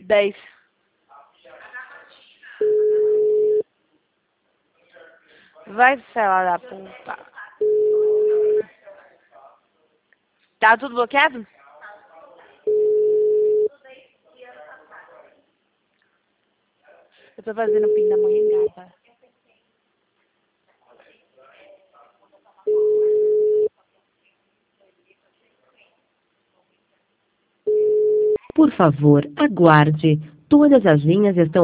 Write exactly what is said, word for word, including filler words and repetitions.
Dez. Vai, fela da puta. Tá tudo bloqueado? Eu tô fazendo o pin da manhã, gata. Por favor, aguarde. Todas as linhas estão